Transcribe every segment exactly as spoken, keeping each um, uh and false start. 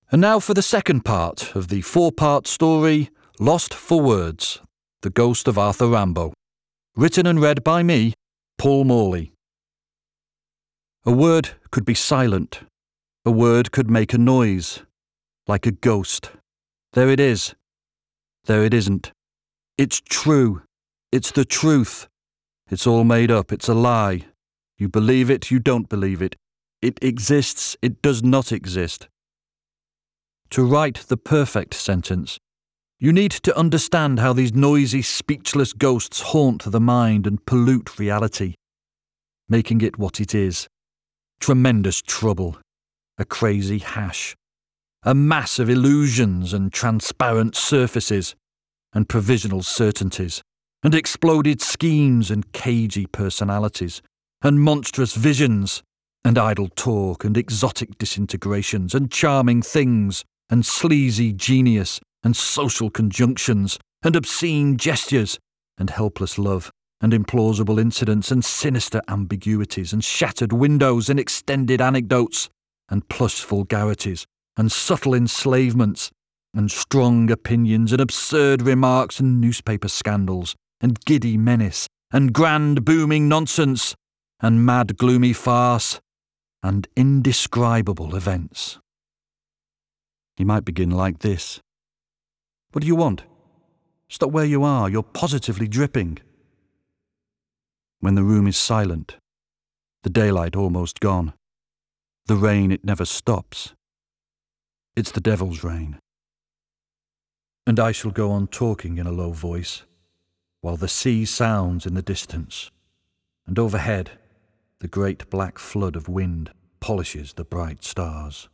And now for the second part of the four-part story, Lost for Words, The Ghost of Arthur Rambo. Written and read by me, Paul Morley. A word could be silent. A word could make a noise, like a ghost. There it is. There it isn't. It's true. It's the truth. It's all made up. It's a lie. You believe it, you don't believe it. It exists, it does not exist. To write the perfect sentence, you need to understand how these noisy, speechless ghosts haunt the mind and pollute reality, making it what it is. Tremendous trouble. A crazy hash. A mass of illusions and transparent surfaces, and provisional certainties, and exploded schemes and cagey personalities, and monstrous visions, and idle talk, and exotic disintegrations, and charming things, and sleazy genius, and social conjunctions, and obscene gestures, and helpless love, and implausible incidents, and sinister ambiguities, and shattered windows, and extended anecdotes, and plush vulgarities, and subtle enslavements, and strong opinions, and absurd remarks, and newspaper scandals, and giddy menace, and grand booming nonsense, and mad gloomy farce, and indescribable events. You might begin like this. What do you want? Stop where you are, you're positively dripping. When the room is silent, the daylight almost gone, the rain it never stops. It's the devil's rain. And I shall go on talking in a low voice, while the sea sounds in the distance, and overhead the great black flood of wind polishes the bright stars.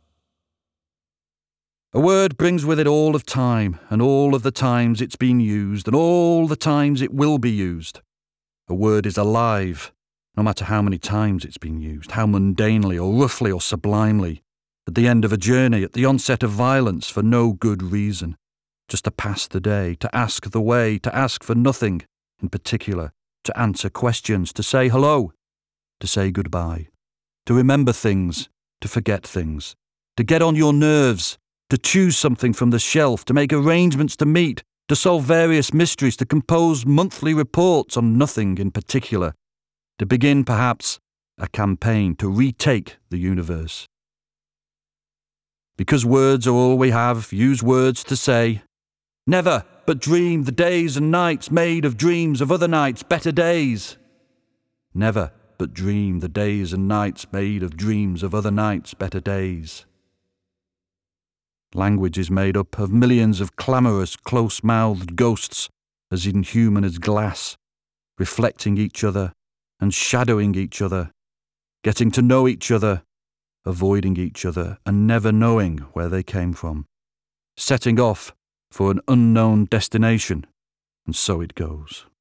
A word brings with it all of time, and all of the times it's been used, and all the times it will be used. A word is alive, no matter how many times it's been used, how mundanely or roughly or sublimely, at the end of a journey, at the onset of violence, for no good reason, just to pass the day, to ask the way, to ask for nothing in particular, to answer questions, to say hello, to say goodbye, to remember things, to forget things, to get on your nerves, to choose something from the shelf, to make arrangements to meet, to solve various mysteries, to compose monthly reports on nothing in particular, to begin, perhaps, a campaign to retake the universe. Because words are all we have, use words to say, never but dream the days and nights made of dreams of other nights, better days. Never but dream the days and nights made of dreams of other nights, better days. Language is made up of millions of clamorous, close-mouthed ghosts, as inhuman as glass, reflecting each other and shadowing each other, getting to know each other, avoiding each other, and never knowing where they came from, setting off for an unknown destination, and so it goes.